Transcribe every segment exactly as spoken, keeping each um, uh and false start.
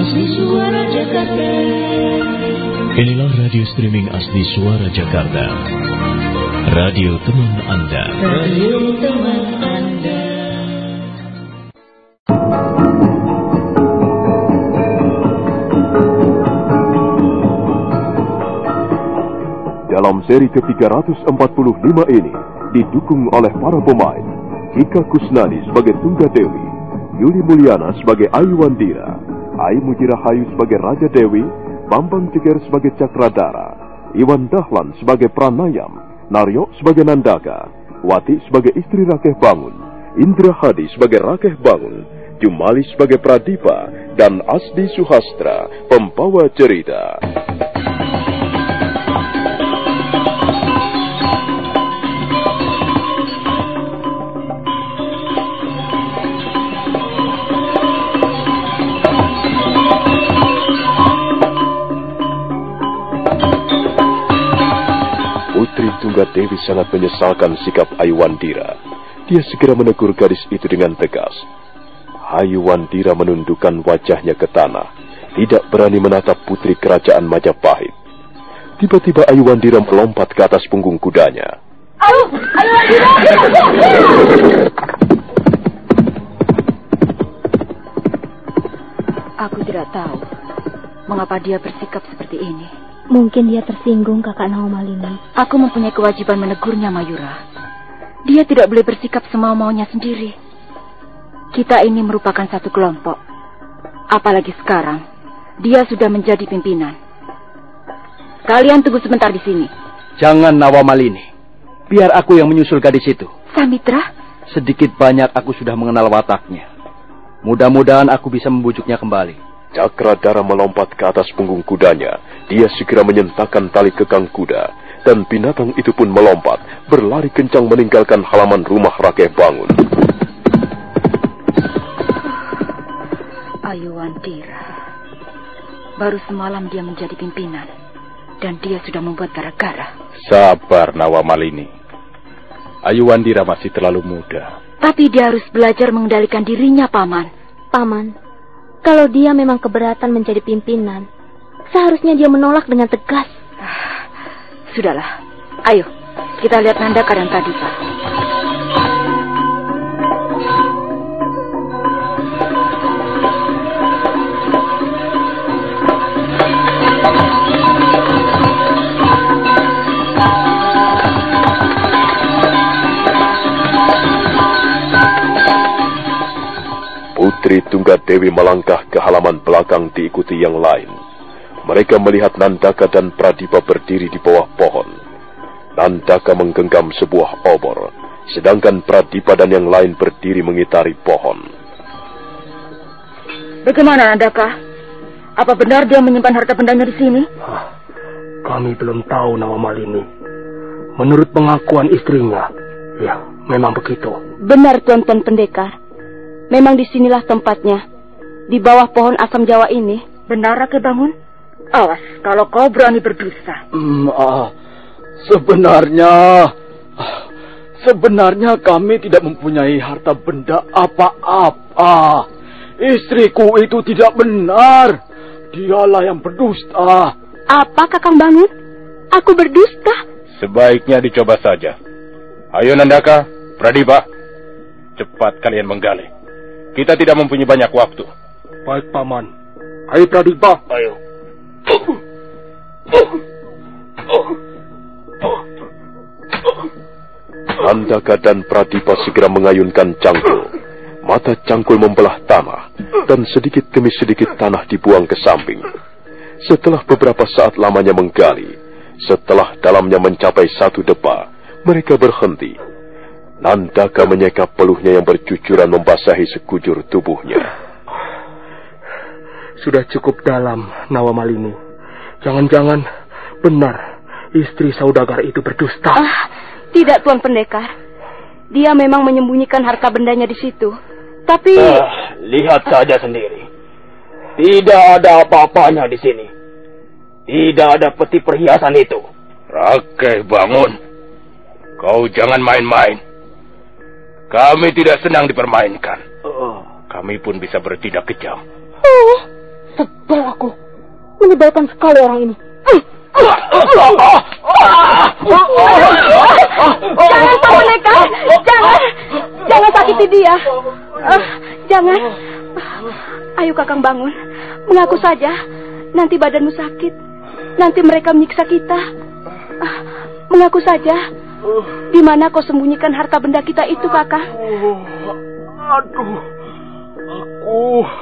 Asli Suara Jakarta. Inilah radio streaming Asli Suara Jakarta. Radio teman Anda. Radio teman Anda. Dalam seri ke tiga ratus empat puluh lima ini didukung oleh para pemain Cika Kusnadi sebagai Tunggadewi, Yuli Mulyana sebagai Ayu Wandira, Ai Mujirahayu sebagai Raja Dewi, Bambang Ceger sebagai Cakradara, Iwan Dahlan sebagai Pranayam, Naryo sebagai Nandaka, Wati sebagai istri Rakeh Bangun, Indra Hadi sebagai Rakeh Bangun, Jumali sebagai Pradipa, dan Asdi Suhastra, pembawa cerita. Tunggadewi sangat menyesalkan sikap Ayu Wandira. Dia segera menegur gadis itu dengan tegas. Ayu Wandira menundukkan wajahnya ke tanah, tidak berani menatap putri kerajaan Majapahit. Tiba-tiba Ayu Wandira melompat ke atas punggung kudanya. Ayu, Ayu Wandira! Aku tidak tahu mengapa dia bersikap seperti ini. Mungkin dia tersinggung, Kakak Nawamalini. Aku mempunyai kewajiban menegurnya, Mayura. Dia tidak boleh bersikap semau-maunya sendiri. Kita ini merupakan satu kelompok. Apalagi sekarang, dia sudah menjadi pimpinan. Kalian tunggu sebentar di sini. Jangan, Nawamalini. Biar aku yang menyusul gadis itu. Samitra? Sedikit banyak aku sudah mengenal wataknya. Mudah-mudahan aku bisa membujuknya kembali. Cakradara melompat ke atas punggung kudanya. Dia segera menyentakkan tali kekang kuda, dan binatang itu pun melompat, berlari kencang meninggalkan halaman rumah Rakeh Bangun. Ayu Wandira. Baru semalam dia menjadi pimpinan, dan dia sudah membuat gara-gara. Sabar, Nawamalini. Ayu Wandira masih terlalu muda. Tapi dia harus belajar mengendalikan dirinya, Paman. Paman, kalau dia memang keberatan menjadi pimpinan, seharusnya dia menolak dengan tegas. Sudahlah, ayo kita lihat Nandaka dan Pradipa. Putri Tunggadewi melangkah ke halaman belakang diikuti yang lain. Mereka melihat Nandaka dan Pradipa berdiri di bawah pohon. Nandaka menggenggam sebuah obor, sedangkan Pradipa dan yang lain berdiri mengitari pohon. Bagaimana, Nandaka? Apa benar dia menyimpan harta bendanya di sini? Ah, kami belum tahu, Nawamalini. Menurut pengakuan istrinya, ya, memang begitu. Benar, Tuan-Tuan Pendekar. Memang disinilah tempatnya, di bawah pohon asam Jawa ini. Benar, Rakeh Bangun? Awas, kalau kau berani berdusta. Hmm, ah, sebenarnya, sebenarnya kami tidak mempunyai harta benda apa-apa. Istriku itu tidak benar. Dialah yang berdusta. Apa, Kakang Bangun? Aku berdusta? Sebaiknya dicoba saja. Ayo Nandaka, Pradipa, cepat kalian menggali. Kita tidak mempunyai banyak waktu. Baik, Paman. Ayo, Pradipa. Ayo. Nandaka dan Pradipa segera mengayunkan cangkul. Mata cangkul membelah tanah, dan sedikit demi sedikit tanah dibuang ke samping. Setelah beberapa saat lamanya menggali, setelah dalamnya mencapai satu depa, mereka berhenti. Nandaka menyeka peluhnya yang bercucuran membasahi sekujur tubuhnya. Sudah cukup dalam, Nawamalini. Jangan-jangan benar istri saudagar itu berdusta. Ah, tidak, Tuan Pendekar. Dia memang menyembunyikan harta bendanya di situ. Tapi... Ah, lihat saja sendiri. Tidak ada apa-apanya di sini. Tidak ada peti perhiasan itu. Rakeh Bangun. Kau jangan main-main. Kami tidak senang dipermainkan. Kami pun bisa bertindak kejam. Oh, Sebel aku. Menyebalkan sekali orang ini. Jangan, Pak Pendekar. Jangan. Jangan sakiti dia. Uh, jangan. Ayo Kakang bangun. Mengaku saja. Nanti badanmu sakit. Nanti mereka menyiksa kita. Uh, mengaku saja. Di mana kau sembunyikan harta benda kita itu, Kakang? Aduh. Aku...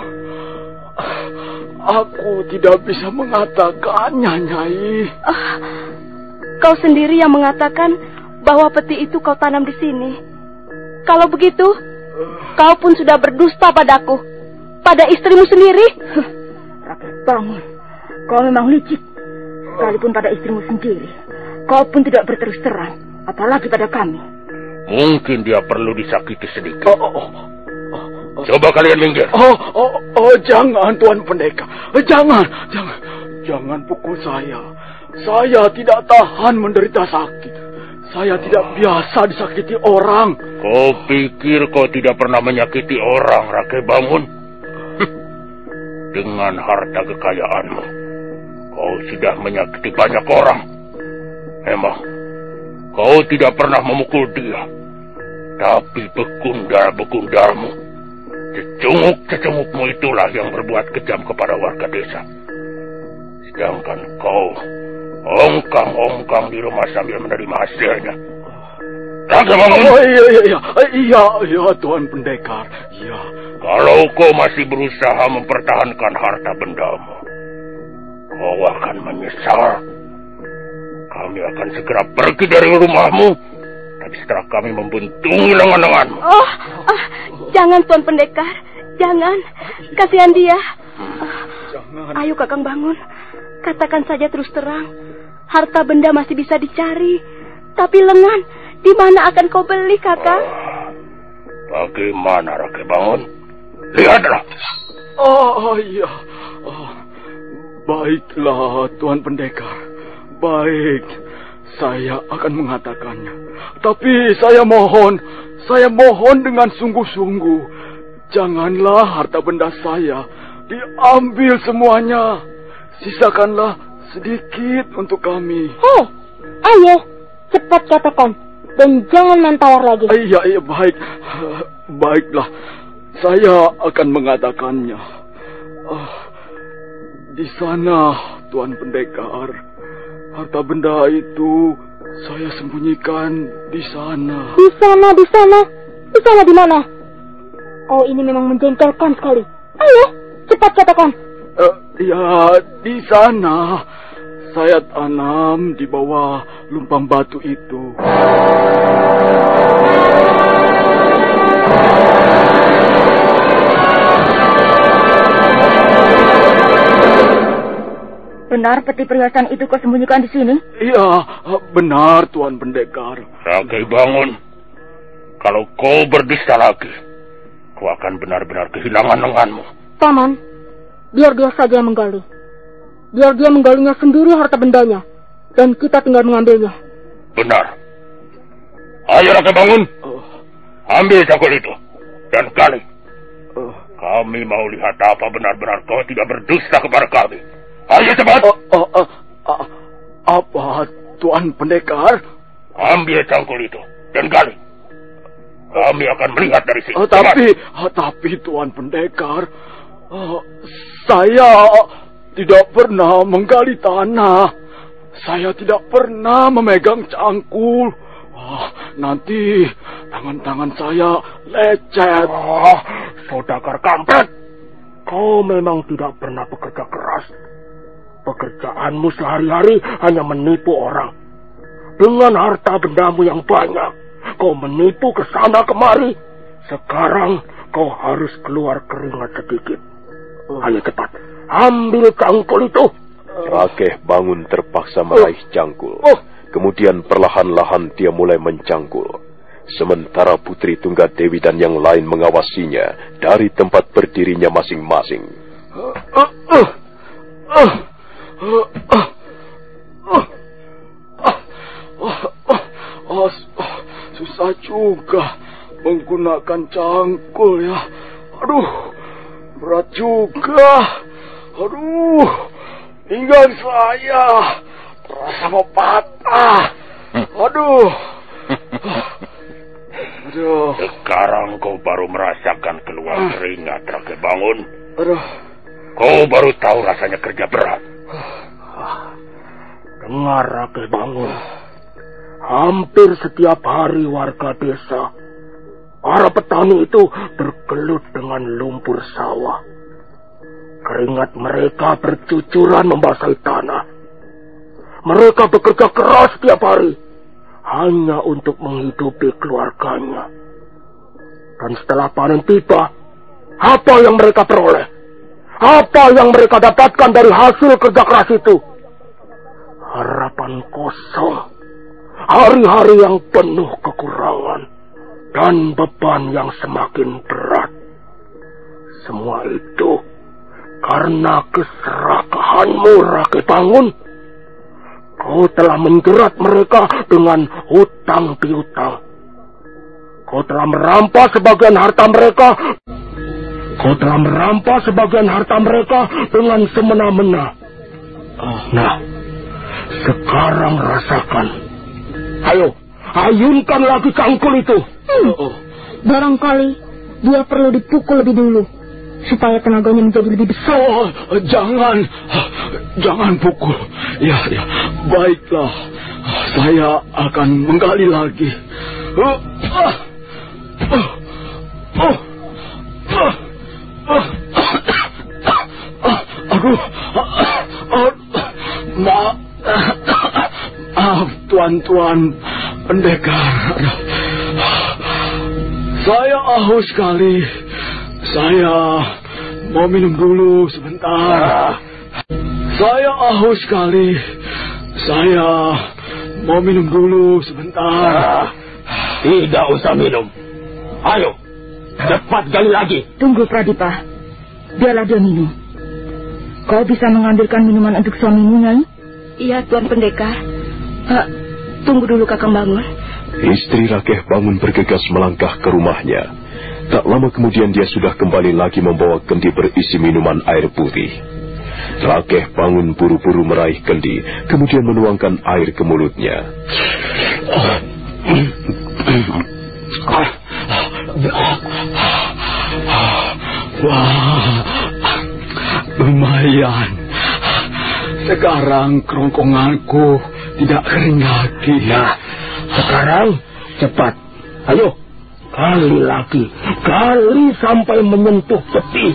Aku tidak bisa mengatakannya, Nyai. Uh, kau sendiri yang mengatakan bahwa peti itu kau tanam di sini. Kalau begitu, kau pun sudah berdusta padaku, pada istrimu sendiri. Rakyat bangun, kau memang licik. Sekalipun pada istrimu sendiri, kau pun tidak berterus terang, apalagi pada kami. Mungkin dia perlu disakiti sedikit. Oh, oh, oh. Coba kalian minggir. Oh, oh, oh, jangan Tuan Pendekar. Jangan, jangan, jangan pukul saya. Saya tidak tahan menderita sakit. Saya tidak biasa disakiti orang. Kau pikir kau tidak pernah menyakiti orang, Rakai Bangun? Dengan harta kekayaanmu, kau sudah menyakiti banyak orang. Memang, kau tidak pernah memukul dia. Tapi bekundar-bekundarmu, cecunguk-cecungukmu itulah yang berbuat kejam kepada warga desa. Sedangkan kau ongkang-ongkang di rumah sambil menerima hasilnya. Raga Bangun. Oh iya iya iya iya iya Tuan Pendekar. Iya. Kalau kau masih berusaha mempertahankan harta bendamu, kau akan menyesal. Kami akan segera pergi dari rumahmu. Tapi setelah kami membuntungi lengan-lenganmu. Oh, oh, jangan Tuan Pendekar, jangan. Kasihan dia. Oh, jangan. Ayo Kakang bangun. Katakan saja terus terang. Harta benda masih bisa dicari. Tapi lengan, di mana akan kau beli, Kakang? Oh, bagaimana, Rakai Bangun? Lihatlah. Oh, oh iya. Oh, baiklah, Tuan Pendekar. Baik. Saya akan mengatakannya. Tapi saya mohon, saya mohon dengan sungguh-sungguh, janganlah harta benda saya diambil semuanya. Sisakanlah sedikit untuk kami. Oh, ayo, cepat katakan. Dan jangan main tawar lagi. Iya, iya, baik. Baiklah, saya akan mengatakannya. Uh, di sana, Tuan Pendekar. Harta benda itu saya sembunyikan di sana. Di sana, di sana. Di sana di mana? Oh, ini memang menjengkelkan sekali. Ayo, cepat katakan. Uh, ya, di sana. Saya tanam di bawah lumpang batu itu. Benar peti perhiasan itu kau sembunyikan di sini? Iya, benar Tuan Pendekar. Rakai Bangun, kalau kau berdusta lagi, kau akan benar-benar kehilangan lenganmu. Paman, biar dia saja yang menggali. Biar dia menggalinya sendiri harta bendanya, dan kita tinggal mengambilnya. Benar. Ayo Rakai Bangun, uh. ambil cangkul itu dan gali. Uh. Kami mau lihat apa benar-benar kau tidak berdusta kepada kami. Ayo cepat. Uh, uh, uh, uh, apa Tuan Pendekar? Ambil cangkul itu dan gali. Kami akan melihat dari sini. Uh, tapi, uh, tapi Tuan Pendekar, uh, saya tidak pernah menggali tanah. Saya tidak pernah memegang cangkul. Uh, nanti tangan-tangan saya lecet. Oh, saudagar kampret. Kau memang tidak pernah bekerja keras. Pekerjaanmu sehari-hari hanya menipu orang. Dengan harta bendamu yang banyak, kau menipu ke sana kemari. Sekarang kau harus keluar keringat sedikit. Ayo cepat, ambil cangkul itu. Rakai Bangun terpaksa meraih cangkul. Kemudian perlahan-lahan dia mulai mencangkul. Sementara Putri Tunggadewi dan yang lain mengawasinya dari tempat berdirinya masing-masing. Uh, uh, uh, uh. Uh, uh, uh, uh, uh, uh, uh, susah juga menggunakan cangkul ya. Aduh, berat juga. Aduh, pinggang saya terasa mau patah. Aduh. Aduh. Sekarang kau baru merasakan keluar keringat, Rake Bangun. Aduh. Kau baru tahu rasanya kerja berat. Dengar, Rake Bangun. Hampir setiap hari warga desa, para petani itu bergelut dengan lumpur sawah. Keringat mereka bercucuran membasahi tanah. Mereka bekerja keras setiap hari, hanya untuk menghidupi keluarganya. Dan setelah panen tiba, apa yang mereka peroleh? Apa yang mereka dapatkan dari hasil kerja keras itu? Harapan kosong, hari-hari yang penuh kekurangan, dan beban yang semakin berat. Semua itu karena keserakahanmu, Rake Bangun. Kau telah menjerat mereka dengan hutang piutang. Kau telah merampas sebagian harta mereka. Kau telah merampas sebagian harta mereka dengan semena-mena. Nah, sekarang rasakan. Ayo, ayunkan lagi cangkul itu. Hmm. Barangkali dia perlu dipukul lebih dulu, supaya tenaganya menjadi lebih besar. Oh, jangan, jangan pukul. Ya, ya, baiklah. Saya akan menggali lagi. Uh, uh, uh, uh, uh, uh, uh, aduh, uh, maaf, maaf, tuan-tuan pendekar. Saya haus sekali. Saya mau minum dulu sebentar. Saya haus sekali. Saya mau minum dulu sebentar. Tidak usah minum. Ayo, cepat gali lagi. Tunggu, Pradipa. Biarlah dia minum. Kau bisa mengambilkan minuman untuk suamimu, Nyai? Iya, Tuan Pendekar. Uh, tunggu dulu, Kakang Bangun. Istri Rakeh Bangun bergegas melangkah ke rumahnya. Tak lama kemudian dia sudah kembali lagi membawa kendi berisi minuman air putih. Rakeh Bangun buru-buru meraih kendi, kemudian menuangkan air ke mulutnya. Wah, lumayan. Sekarang kerongkonganku tidak kering lagi. Nah, sekarang cepat. Ayo, gali lagi. Gali sampai menyentuh peti.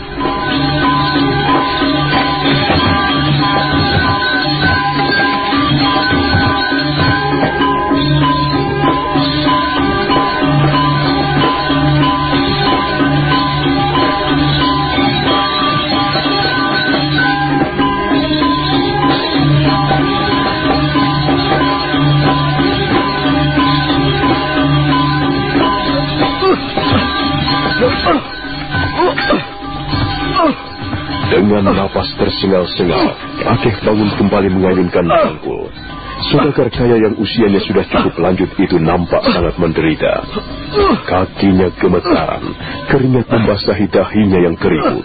Dengan napas tersengal-sengal, Rakeh Bangun kembali mengayunkan cangkul. Saudagar kaya yang usianya sudah cukup lanjut itu nampak sangat menderita. Kakinya gemetaran, keringat membasahi dahinya yang keriput.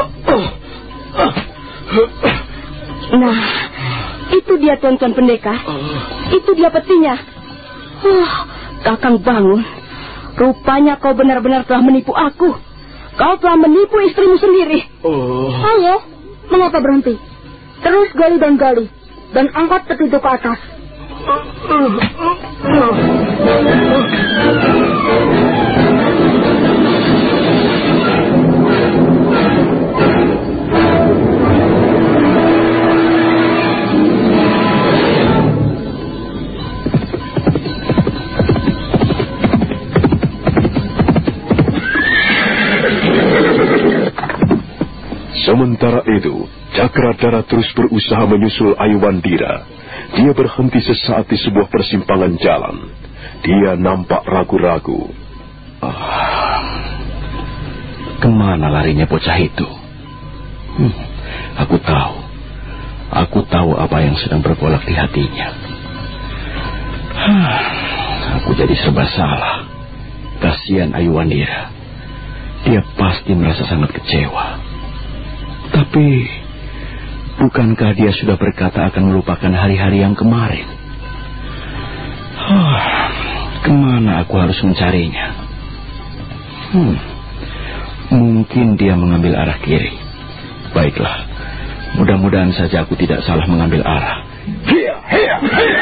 Nah, itu dia Tuan-Tuan Pendekar. Itu dia petinya. Oh, Kakang Bangun, rupanya kau benar-benar telah menipu aku. Kau telah menipu istrimu sendiri. Oh. Ayo, mengapa berhenti? Terus gali dan gali, dan angkat peti itu ke atas. Sementara itu, Cakradara terus berusaha menyusul Aywandira. Dia berhenti sesaat di sebuah persimpangan jalan. Dia nampak ragu-ragu. Ah, kemana larinya bocah itu? Hmm, aku tahu. Aku tahu apa yang sedang bergolak di hatinya. Ah, aku jadi serba salah. Kasihan Aywandira. Dia pasti merasa sangat kecewa. Tapi Bukankah dia sudah berkata akan melupakan hari-hari yang kemarin? Oh, kemana aku harus mencarinya? Hmm, mungkin dia mengambil arah kiri. Baiklah, mudah-mudahan saja aku tidak salah mengambil arah. Hiya, hiya, hiya.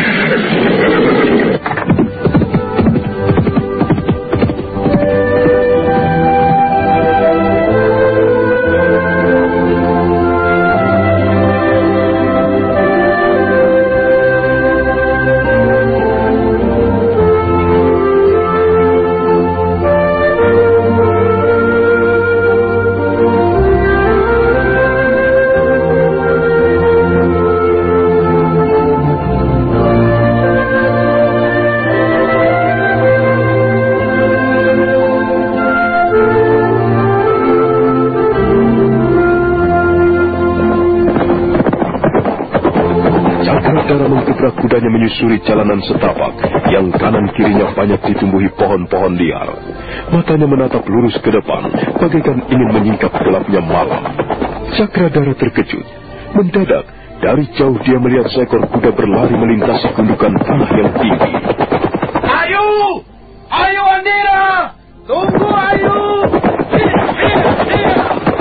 Kudanya menyusuri jalanan setapak yang kanan kirinya banyak ditumbuhi pohon-pohon liar. Matanya menatap lurus ke depan, bagaikan ingin menyingkap gelapnya malam. Cakradara terkejut. Mendadak, dari jauh dia melihat seekor kuda berlari melintasi gundukan tanah yang tinggi. Ayu! Ayu Andira! Tunggu Ayu! Hiya, hiya, hiya.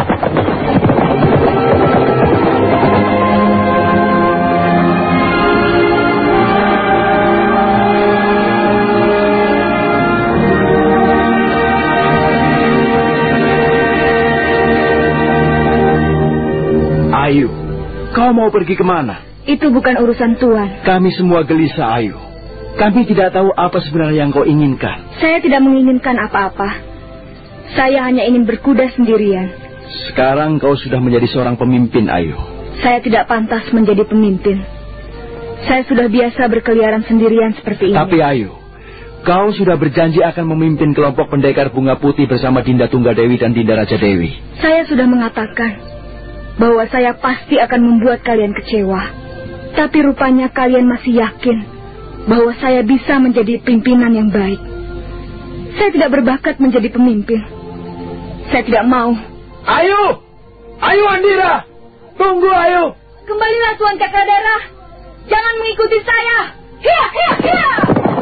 Ayu, kau mau pergi kemana? Itu bukan urusan Tuan. Kami semua gelisah, Ayu. Kami tidak tahu apa sebenarnya yang kau inginkan. Saya tidak menginginkan apa-apa. Saya hanya ingin berkuda sendirian. Sekarang kau sudah menjadi seorang pemimpin, Ayu. Saya tidak pantas menjadi pemimpin. Saya sudah biasa berkeliaran sendirian seperti ini. Tapi Ayu, kau sudah berjanji akan memimpin kelompok pendekar bunga putih bersama Dinda Tunggadewi dan Dinda Raja Dewi. Saya sudah mengatakan bahwa saya pasti akan membuat kalian kecewa. Tapi rupanya kalian masih yakin bahwa saya bisa menjadi pimpinan yang baik. Saya tidak berbakat menjadi pemimpin. Saya tidak mau. Ayu! Ayu Andira! Tunggu Ayu! Kembalilah Tuan Cakradara. Jangan mengikuti saya. Hiya, hiya, hiya!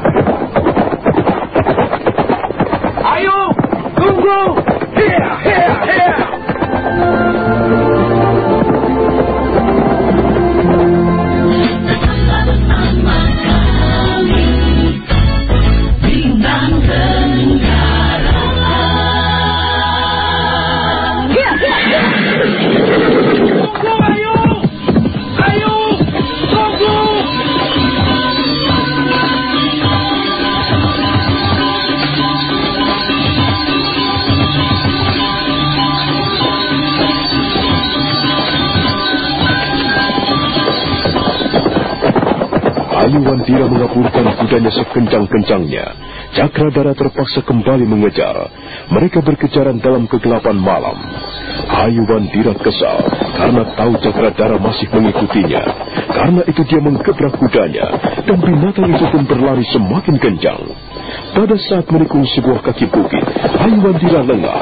Ayu! Tunggu! Hiya, hiya, hiya! Ayu Wandira mengaburkan kudanya sekencang-kencangnya. Cakradara terpaksa kembali mengejar. Mereka berkejaran dalam kegelapan malam. Ayu Wandira kesal karena tahu Cakradara masih mengikutinya. Karena itu dia menggebrak kudanya dan binatang itu pun berlari semakin kencang. Pada saat menikung sebuah kaki bukit, Ayu Wandira lengah.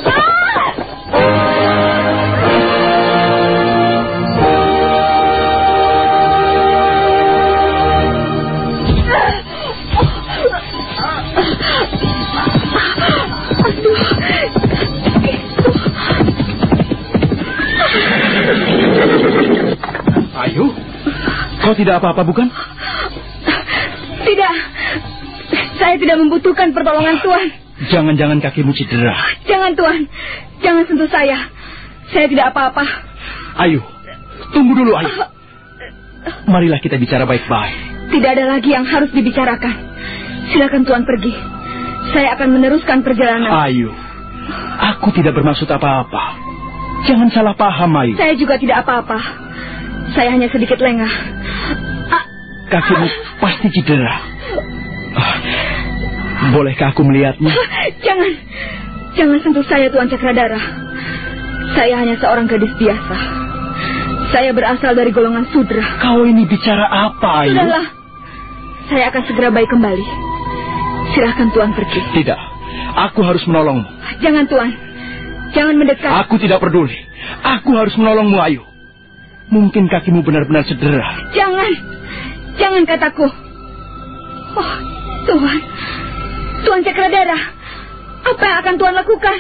Ayu, kau tidak apa-apa bukan? Tidak, saya tidak membutuhkan pertolongan Tuan. Jangan-jangan kakimu cedera. Jangan Tuan, jangan sentuh saya. Saya tidak apa-apa. Ayu, tunggu dulu Ayu. Marilah kita bicara baik-baik. Tidak ada lagi yang harus dibicarakan. Silakan Tuan pergi. Saya akan meneruskan perjalanan. Ayu, aku tidak bermaksud apa-apa. Jangan salah paham, Ayu. Saya juga tidak apa-apa. Saya hanya sedikit lengah. Ah. Kakimu pasti cedera. Ah, bolehkah aku melihatnya? Jangan. Jangan sentuh saya, Tuan Cakradara. Saya hanya seorang gadis biasa. Saya berasal dari golongan Sudra. Kau ini bicara apa, Ayu? Sudahlah. Saya akan segera baik kembali. Silahkan Tuan pergi. Tidak. Aku harus menolongmu. Jangan, Tuan. Jangan mendekat. Aku tidak peduli. Aku harus menolongmu, Ayu. Mungkin kakimu benar-benar cedera. Jangan. Jangan kataku. Oh, Tuhan. Tuan Cakradara. Apa yang akan Tuan lakukan?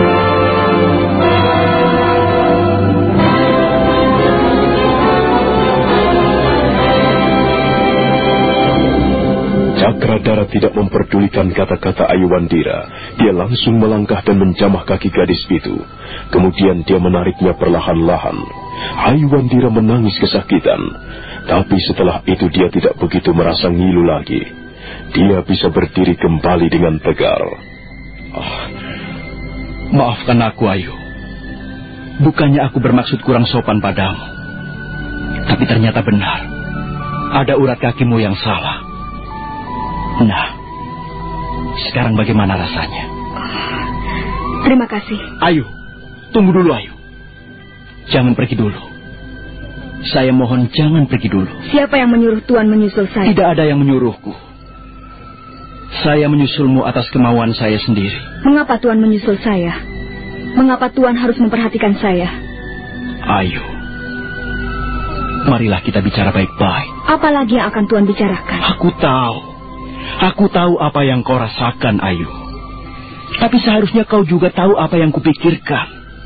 Cakradara tidak memperdulikan kata-kata Ayuwandira. Dia langsung melangkah dan menjamah kaki gadis itu. Kemudian dia menariknya perlahan-lahan. Ayuwandira menangis kesakitan. Tapi setelah itu dia tidak begitu merasa ngilu lagi. Dia bisa berdiri kembali dengan tegar. Oh, maafkan aku, Ayu. Bukannya aku bermaksud kurang sopan padamu. Tapi ternyata benar. Ada urat kakimu yang salah. Nah, sekarang bagaimana rasanya? Terima kasih. Ayu, tunggu dulu, Ayu. Jangan pergi dulu. Saya mohon jangan pergi dulu. Siapa yang menyuruh Tuan menyusul saya? Tidak ada yang menyuruhku. Saya menyusulmu atas kemauan saya sendiri. Mengapa Tuan menyusul saya? Mengapa Tuan harus memperhatikan saya? Ayu, marilah kita bicara baik-baik. Apa lagi yang akan Tuan bicarakan? Aku tahu. Aku tahu apa yang kau rasakan, Ayu. Tapi seharusnya kau juga tahu apa yang kupikirkan.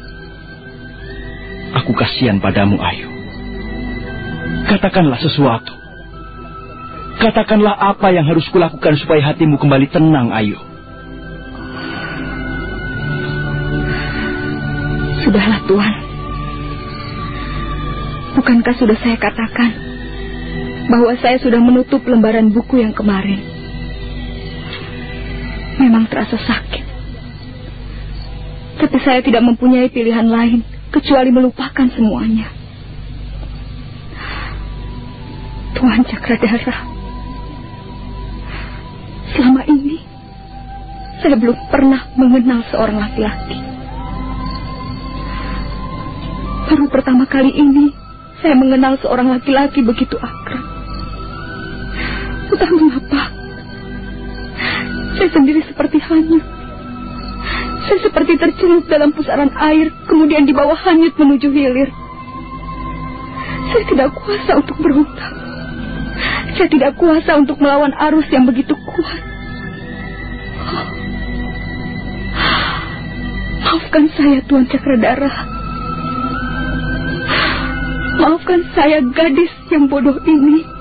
Aku kasihan padamu, Ayu. Katakanlah sesuatu. Katakanlah apa yang harus kulakukan supaya hatimu kembali tenang, Ayu. Sudahlah, Tuan. Bukankah sudah saya katakan bahwa saya sudah menutup lembaran buku yang kemarin? Memang terasa sakit. Tapi saya tidak mempunyai pilihan lain kecuali melupakan semuanya. Tuan Cakradara, selama ini saya belum pernah mengenal seorang laki-laki. Baru pertama kali ini saya mengenal seorang laki-laki begitu akrab. Entah mengapa saya sendiri seperti hanyut. Saya seperti tercelup dalam pusaran air, kemudian dibawa hanyut menuju hilir. Saya tidak kuasa untuk berhutang. Saya tidak kuasa untuk melawan arus yang begitu kuat. Maafkan saya, Tuan Cakradara. Maafkan saya, gadis yang bodoh ini.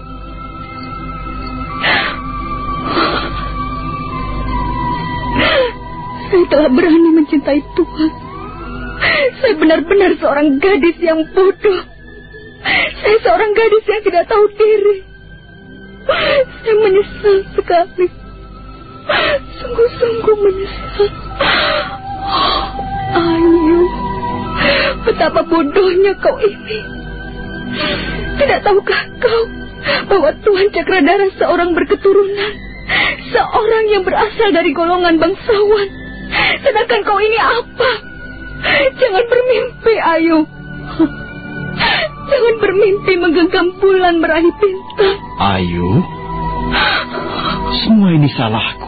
Saya telah berani mencintai Tuhan. Saya benar-benar seorang gadis yang bodoh. Saya seorang gadis yang tidak tahu diri. Saya menyesal sekali. Sungguh-sungguh menyesal. Ayu, betapa bodohnya kau ini. Tidak tahukah kau bahwa Tuan Cakradara seorang berketurunan, seorang yang berasal dari golongan bangsawan? Sedangkan kau ini apa? Jangan bermimpi, Ayu. Jangan bermimpi menggenggam bulan meraih bintang. Ayu, semua ini salahku.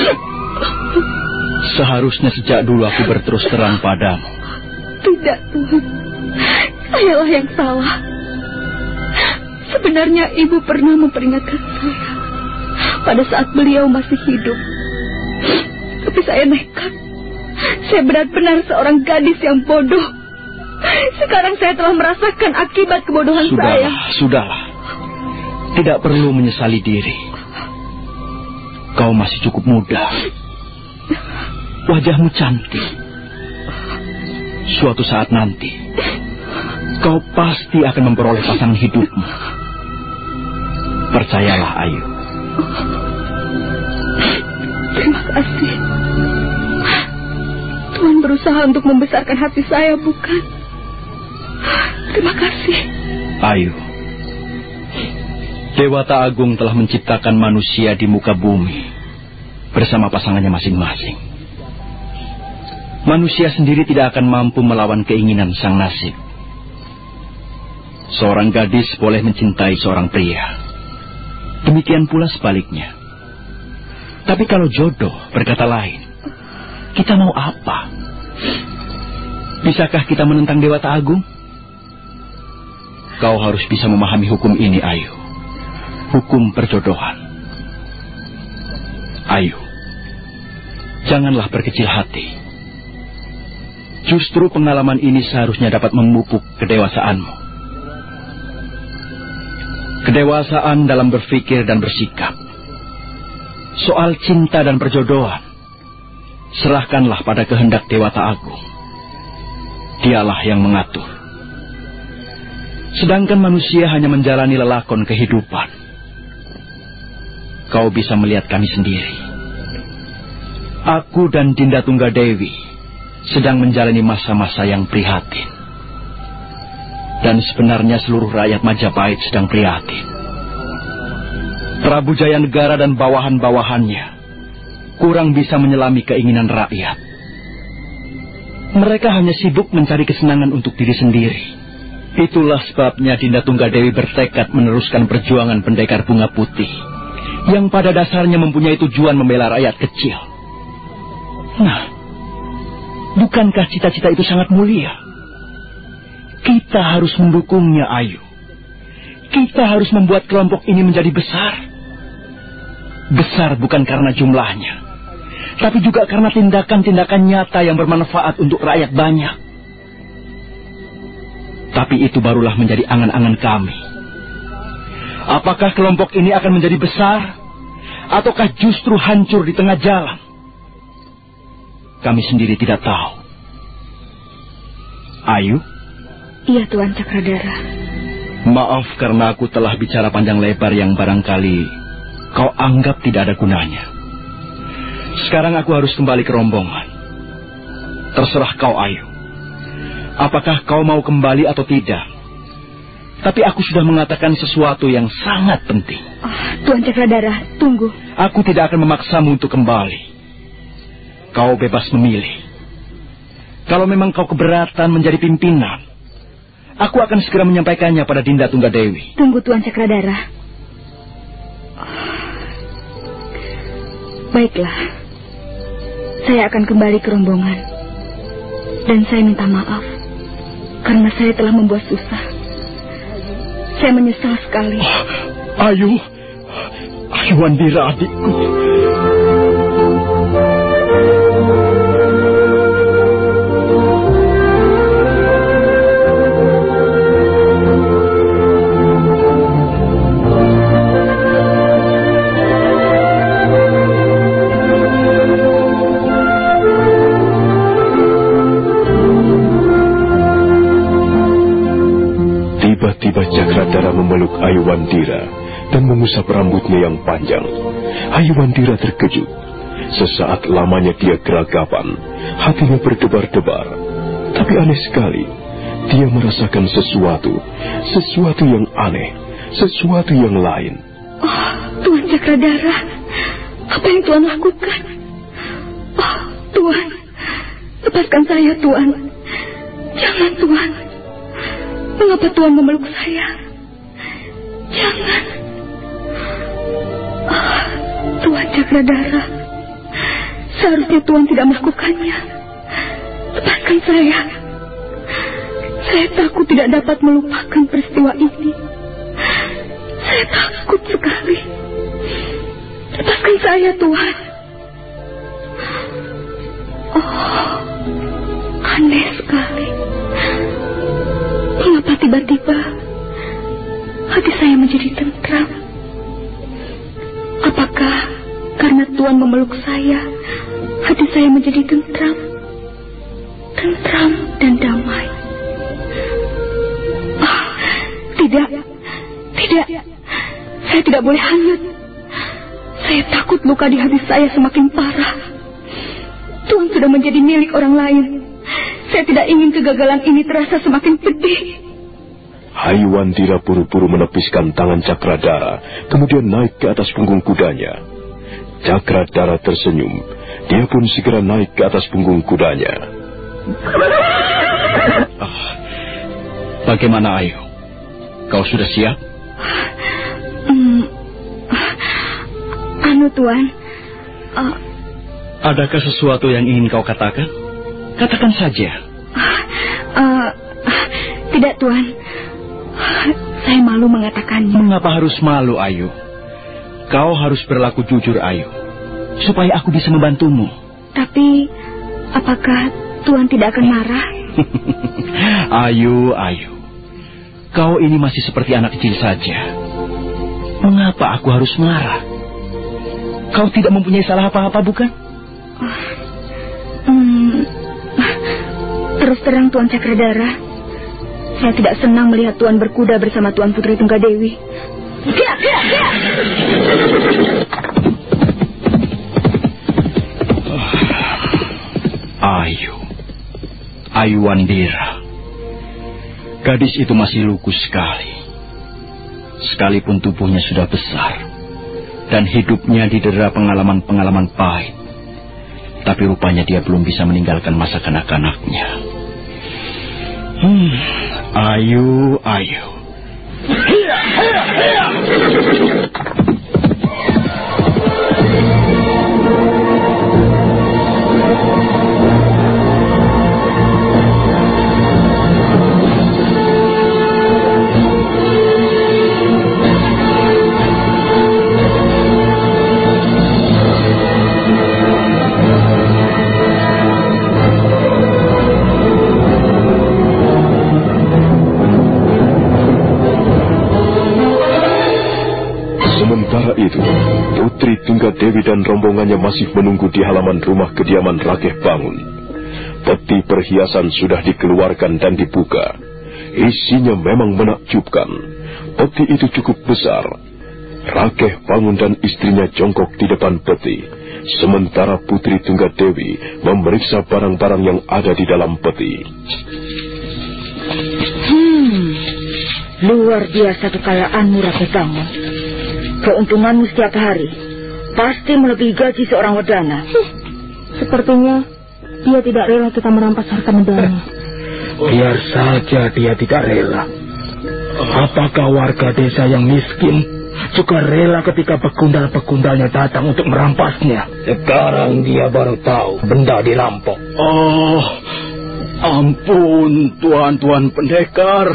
Seharusnya sejak dulu aku berterus terang padamu. Tidak, Tuhan. Sayalah yang salah. Sebenarnya ibu pernah memperingatkan saya pada saat beliau masih hidup. Tapi saya nekat. Saya benar-benar seorang gadis yang bodoh. Sekarang saya telah merasakan akibat kebodohan sudahlah, saya. Sudahlah, tidak perlu menyesali diri. Kau masih cukup muda. Wajahmu cantik. Suatu saat nanti, kau pasti akan memperoleh pasangan hidupmu. Percayalah, Ayu. Terima kasih. Tuhan berusaha untuk membesarkan hati saya, bukan? Terima kasih. Ayu, Dewata Agung telah menciptakan manusia di muka bumi bersama pasangannya masing-masing. Manusia sendiri tidak akan mampu melawan keinginan sang nasib. Seorang gadis boleh mencintai seorang pria. Demikian pula sebaliknya. Tapi kalau jodoh berkata lain, kita mau apa? Bisakah kita menentang Dewata Agung? kau harus bisa memahami hukum ini, Ayu. Hukum perjodohan. Ayu, janganlah berkecil hati. Justru pengalaman ini seharusnya dapat memupuk kedewasaanmu. Kedewasaan dalam berpikir dan bersikap. Soal cinta dan perjodohan, serahkanlah pada kehendak Dewata Agung. Dialah yang mengatur. Sedangkan manusia hanya menjalani lelakon kehidupan. Kau bisa melihat kami sendiri. Aku dan Dinda Tunggadewi sedang menjalani masa-masa yang prihatin. Dan sebenarnya seluruh rakyat Majapahit sedang prihatin. Prabu Jayanegara dan bawahan-bawahannya kurang bisa menyelami keinginan rakyat. Mereka hanya sibuk mencari kesenangan untuk diri sendiri. Itulah sebabnya Dinda Tunggadewi bertekad meneruskan perjuangan pendekar bunga putih, yang pada dasarnya mempunyai tujuan membela rakyat kecil. Nah, bukankah cita-cita itu sangat mulia? Kita harus mendukungnya, Ayu. Kita harus membuat kelompok ini menjadi besar. Besar bukan karena jumlahnya, tapi juga karena tindakan-tindakan nyata yang bermanfaat untuk rakyat banyak. Tapi itu barulah menjadi angan-angan kami. Apakah kelompok ini akan menjadi besar, ataukah justru hancur di tengah jalan? Kami sendiri tidak tahu. Ayu? Iya, Tuan Cakradara. Maaf karena aku telah bicara panjang lebar yang barangkali kau anggap tidak ada gunanya. Sekarang aku harus kembali ke rombongan. Terserah kau, Ayu. Apakah kau mau kembali atau tidak? Tapi aku sudah mengatakan sesuatu yang sangat penting. Oh, Tuan Cakradara, tunggu. Aku tidak akan memaksamu untuk kembali. Kau bebas memilih. Kalau memang kau keberatan menjadi pimpinan, aku akan segera menyampaikannya pada Dinda Tunggadewi. Tunggu, Tuan Cakradara. Baiklah. Saya akan kembali ke rombongan. Dan saya minta maaf karena saya telah membuat susah. Saya menyesal sekali. Oh, Ayu. Ayu Wandira, adikku. Tiba-tiba Cakradara memeluk Ayu Wandira dan mengusap rambutnya yang panjang. Ayu Wandira terkejut. Sesaat lamanya dia geragapan, hatinya berdebar-debar. Tapi aneh sekali, dia merasakan sesuatu, sesuatu yang aneh, sesuatu yang lain. Oh, Tuan Cakradara, apa yang Tuan lakukan? Oh, Tuan, lepaskan saya, Tuan. Jangan, Tuan. Mengapa Tuan memeluk saya? Jangan. Oh, Tuan Cakradara, seharusnya Tuan tidak melakukannya. Lepaskan saya. Saya takut tidak dapat melupakan peristiwa ini. Saya takut sekali. Lepaskan saya, Tuan. Oh, aneh sekali. Mengapa tiba-tiba hati saya menjadi tentram? Apakah karena Tuan memeluk saya, hati saya menjadi tentram? Tentram dan damai. Oh, tidak, tidak. Saya tidak boleh hanyut. Saya takut luka di hati saya semakin parah. Tuan sudah menjadi milik orang lain. Saya tidak ingin kegagalan ini terasa semakin pedih. Ayu Wandira buru-buru menepiskan tangan Cakradara, kemudian naik ke atas punggung kudanya. Cakradara tersenyum. Dia pun segera naik ke atas punggung kudanya. Ah, bagaimana, Ayu? Kau sudah siap? Hmm, anu, Tuan. Uh, Adakah sesuatu yang ingin kau katakan? Katakan saja. Uh, uh, tidak, Tuan. Saya malu mengatakannya. Mengapa harus malu, Ayu? Kau harus berlaku jujur, Ayu, supaya aku bisa membantumu. Tapi, apakah Tuan tidak akan marah? Ayu, Ayu, kau ini masih seperti anak kecil saja. Mengapa aku harus marah? Kau tidak mempunyai salah apa-apa, bukan? Oh, hmm, terus terang, Tuan Cakradara, saya tidak senang melihat Tuan berkuda bersama Tuan Putri Tunggadewi. Gerak, gerak, gerak! Ayu, Ayu Wandira. Gadis itu masih lugu sekali. Sekalipun tubuhnya sudah besar dan hidupnya didera pengalaman-pengalaman pahit, tapi rupanya dia belum bisa meninggalkan masa kanak-kanaknya. Hmm, Ayu, Ayu. Hiya, hiya, hiya. Putri Tunggadewi dan rombongannya masih menunggu di halaman rumah kediaman Rakeh Bangun. Peti perhiasan sudah dikeluarkan dan dibuka. Isinya memang menakjubkan. Peti itu cukup besar. Rakeh Bangun dan istrinya jongkok di depan peti, sementara Putri Tunggadewi memeriksa barang-barang yang ada di dalam peti. Hmm, luar biasa kekayaanmu, Rakeh Bangun. Keuntunganmu setiap hari pasti melebihi gaji seorang wedana. Sepertinya dia tidak rela kita merampas harta bendanya. Biar saja dia tidak rela. Apakah warga desa yang miskin juga rela ketika pegundal-pegundalnya datang untuk merampasnya? Sekarang dia baru tahu benda dirampok. Oh, ampun, tuan-tuan pendekar.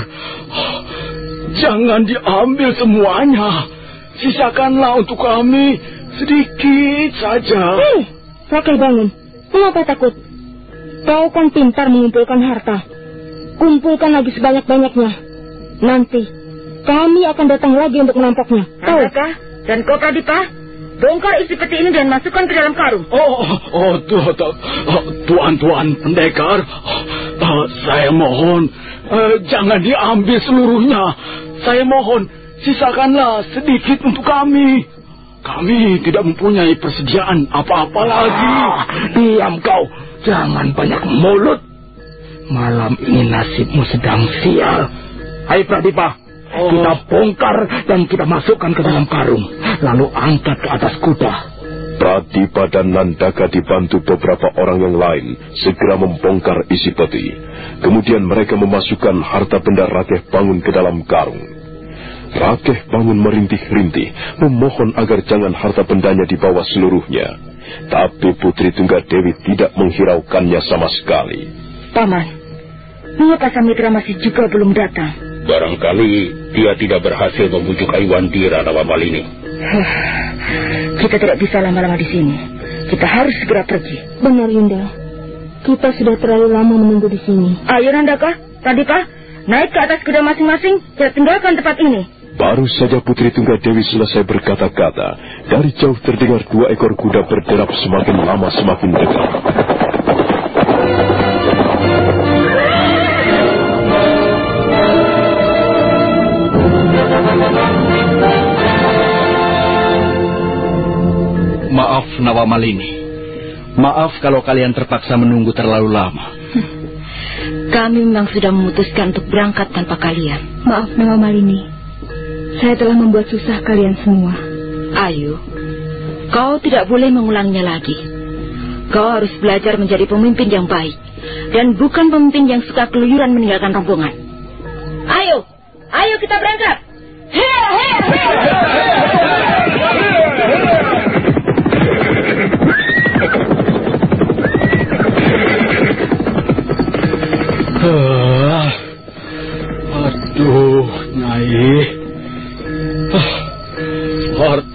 Jangan diambil semuanya. Sisakanlah untuk kami sedikit saja. Hei, Rakeh Bangun, mengapa takut? Kau kan pintar mengumpulkan harta. Kumpulkan lagi sebanyak-banyaknya. Nanti kami akan datang lagi untuk merampoknya. Tahu? Raka dan kau Pradipa, bongkar isi peti ini dan masukkan ke dalam karung. Oh, oh, tu, tu, tuan-tuan pendekar, uh, saya mohon uh, jangan diambil seluruhnya. Saya mohon. Sisakanlah sedikit untuk kami. Kami tidak mempunyai persediaan apa-apa lagi. Ah, diam kau. Jangan banyak mulut. Malam ini nasibmu sedang sial. Hai Pradipa, oh. Kita bongkar dan kita masukkan ke dalam karung. Lalu angkat ke atas kuda. Pradipa dan Nandaka dibantu beberapa orang yang lain segera membongkar isi peti. Kemudian mereka memasukkan harta benda Rakeh Bangun ke dalam karung. Rakeh Bangun merintih-rintih, memohon agar jangan harta bendanya dibawa seluruhnya. Tapi Putri Tunggadewi tidak menghiraukannya sama sekali. Paman, mengapa Samitra masih juga belum datang? Barangkali dia tidak berhasil membujuk Ayu Wandira Nawamalini. Kita tidak bisa lama-lama di sini. Kita harus segera pergi. Benar, Yunda. Kita sudah terlalu lama menunggu di sini. Ayo Nandaka, Pradipa, naik ke atas kuda masing-masing dan tinggalkan tempat ini. Baru saja Putri Tunggadewi selesai berkata-kata, dari jauh terdengar dua ekor kuda berderap semakin lama semakin dekat. Maaf Nawamalini. Maaf kalau kalian terpaksa menunggu terlalu lama. Kami memang sudah memutuskan untuk berangkat tanpa kalian. Maaf Nawamalini. Saya telah membuat susah kalian semua. Ayu, kau tidak boleh mengulanginya lagi. Kau harus belajar menjadi pemimpin yang baik. Dan bukan pemimpin yang suka keluyuran meninggalkan rombongan. Ayo, ayo kita berangkat. Hei, hei, hei. Uh, aduh,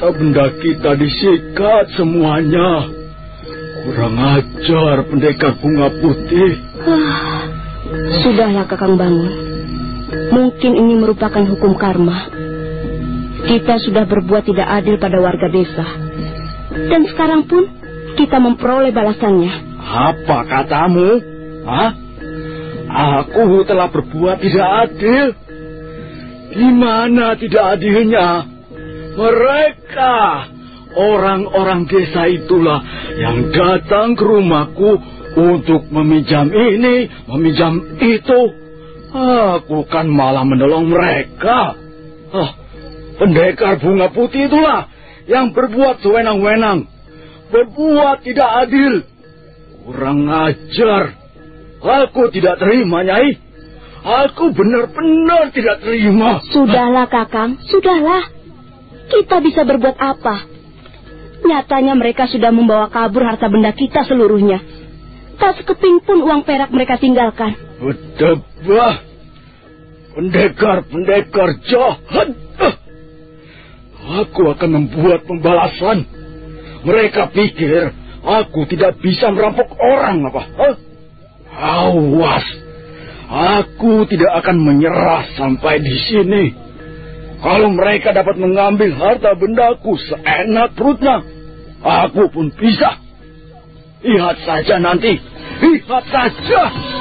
harta benda kita disikat semuanya. Kurang ajar pendekar bunga putih. Ah, sudahlah Kakang Bangun. Mungkin ini merupakan hukum karma. Kita sudah berbuat tidak adil pada warga desa. Dan sekarang pun kita memperoleh balasannya. Apa katamu? Hah? Aku telah berbuat tidak adil. Di mana tidak adilnya? Mereka, orang-orang desa itulah yang datang ke rumahku untuk meminjam ini, meminjam itu. Aku kan malah menolong mereka. Ah, pendekar bunga putih itulah yang berbuat sewenang-wenang, berbuat tidak adil. Kurang ajar. Aku tidak terima, Nyai. Aku benar-benar tidak terima. Sudahlah, Kakang. Sudahlah. Kita bisa berbuat apa? Nyatanya mereka sudah membawa kabur harta benda kita seluruhnya. Tak sekeping pun uang perak mereka tinggalkan. Bedebah. Pendekar-pendekar jahat. Aku akan membuat pembalasan. Mereka pikir aku tidak bisa merampok orang apa? Hah? Awas. Aku tidak akan menyerah sampai di sini. Kalau mereka dapat mengambil harta bendaku seenak perutnya, aku pun bisa. Lihat saja nanti. Lihat saja.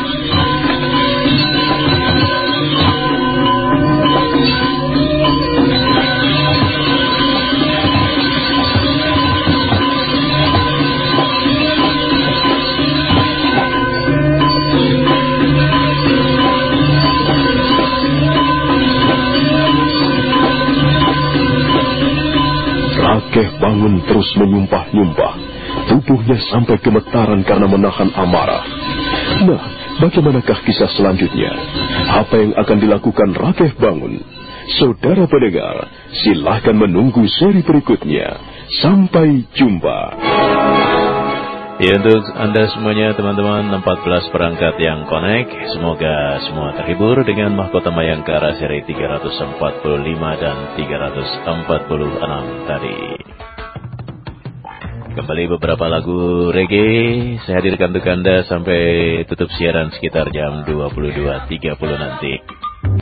Rakeh Bangun terus menyumpah-nyumpah. Tubuhnya sampai gemetaran karena menahan amarah. Nah, bagaimanakah kisah selanjutnya? Apa yang akan dilakukan Rakeh Bangun? Saudara pendengar, silahkan menunggu seri berikutnya. Sampai jumpa. Ya, untuk Anda semuanya teman-teman, empat belas perangkat yang connect, semoga semua terhibur dengan Mahkota Mayangkara seri tiga ratus empat puluh lima dan tiga ratus empat puluh enam tadi. Kembali beberapa lagu reggae saya hadirkan untuk Anda sampai tutup siaran sekitar jam dua puluh dua tiga puluh nanti.